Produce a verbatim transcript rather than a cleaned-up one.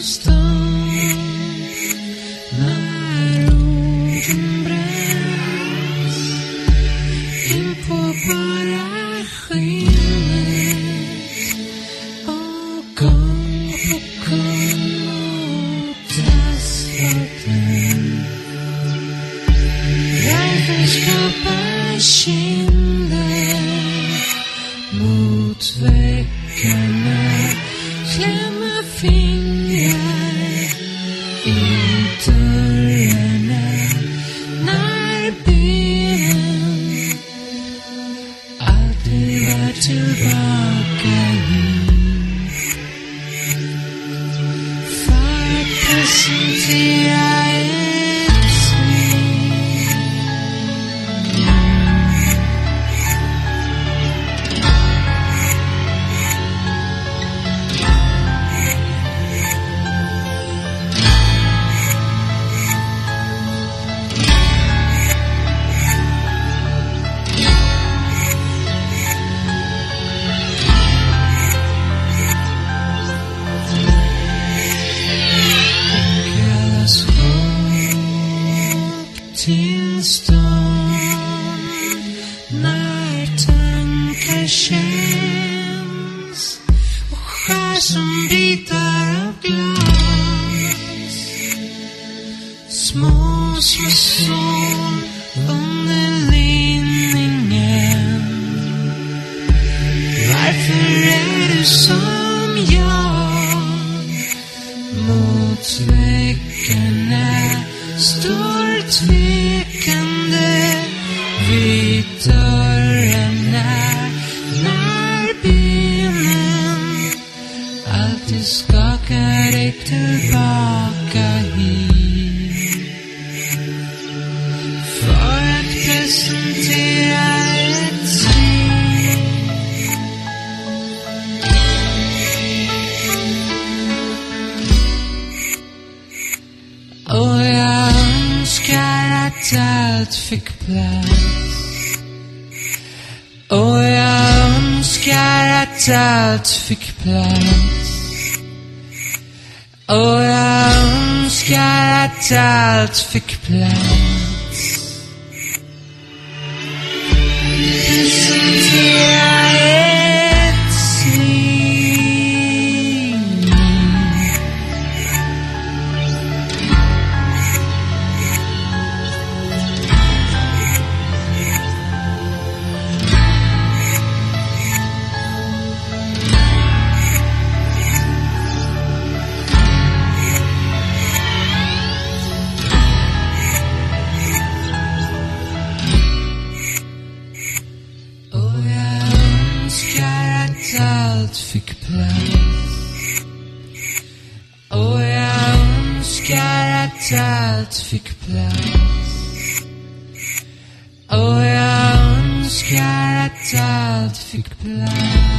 stund när orden bränns in på bara skinnet och gång på gång mot asfalten. Därför skapar kinder mot väggarna, klämma fingrar i dörrarna när benen alltid var tillbaka hit för att presentera ett svin. Till stånd när tankar känns och skär som bitar av glas. Små, små sån under linningen. Varför är du som jag mot väggarna? Står tvekande vid dörrarna när benen alltid skakar dig tillbaka hit för att presentera ett svin. Och jag önskar att allt fick plats. Och jag önskar att allt fick plats. Och jag önskar att allt fick plats. Presentera ett svin. Allt fick plats. Och jag önskar att allt fick plats. Och jag önskar att allt fick plats.